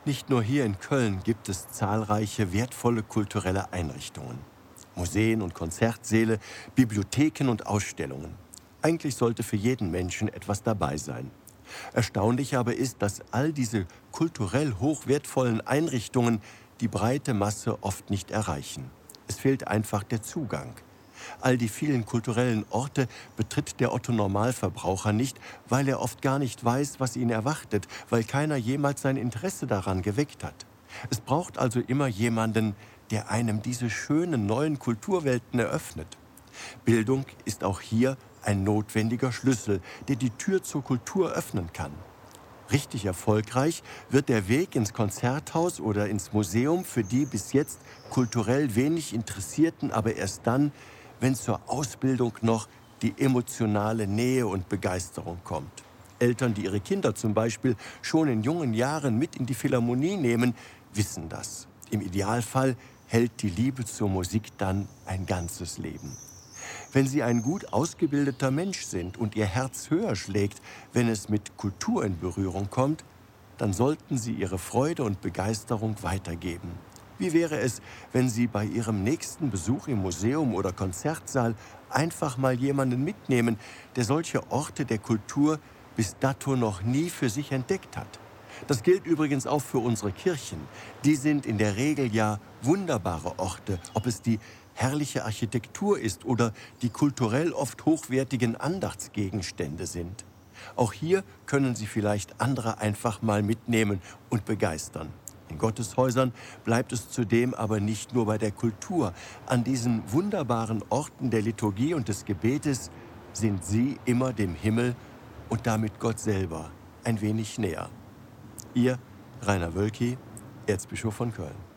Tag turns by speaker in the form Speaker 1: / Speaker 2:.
Speaker 1: Nicht nur hier in Köln gibt es zahlreiche wertvolle kulturelle Einrichtungen. Museen und Konzertsäle, Bibliotheken und Ausstellungen. Eigentlich sollte für jeden Menschen etwas dabei sein. Erstaunlich aber ist, dass all diese kulturell hochwertvollen Einrichtungen die breite Masse oft nicht erreichen. Es fehlt einfach der Zugang. All die vielen kulturellen Orte betritt der Otto-Normalverbraucher nicht, weil er oft gar nicht weiß, was ihn erwartet, weil keiner jemals sein Interesse daran geweckt hat. Es braucht also immer jemanden, der einem diese schönen neuen Kulturwelten eröffnet. Bildung ist auch hier ein notwendiger Schlüssel, der die Tür zur Kultur öffnen kann. Richtig erfolgreich wird der Weg ins Konzerthaus oder ins Museum für die bis jetzt kulturell wenig Interessierten aber erst dann, wenn zur Ausbildung noch die emotionale Nähe und Begeisterung kommt. Eltern, die ihre Kinder zum Beispiel schon in jungen Jahren mit in die Philharmonie nehmen, wissen das. Im Idealfall hält die Liebe zur Musik dann ein ganzes Leben. Wenn Sie ein gut ausgebildeter Mensch sind und Ihr Herz höher schlägt, wenn es mit Kultur in Berührung kommt, dann sollten Sie Ihre Freude und Begeisterung weitergeben. Wie wäre es, wenn Sie bei Ihrem nächsten Besuch im Museum oder Konzertsaal einfach mal jemanden mitnehmen, der solche Orte der Kultur bis dato noch nie für sich entdeckt hat? Das gilt übrigens auch für unsere Kirchen. Die sind in der Regel ja wunderbare Orte, ob es die herrliche Architektur ist oder die kulturell oft hochwertigen Andachtsgegenstände sind. Auch hier können Sie vielleicht andere einfach mal mitnehmen und begeistern. In Gotteshäusern bleibt es zudem aber nicht nur bei der Kultur. An diesen wunderbaren Orten der Liturgie und des Gebetes sind Sie immer dem Himmel und damit Gott selber ein wenig näher. Ihr Rainer Wölki, Erzbischof von Köln.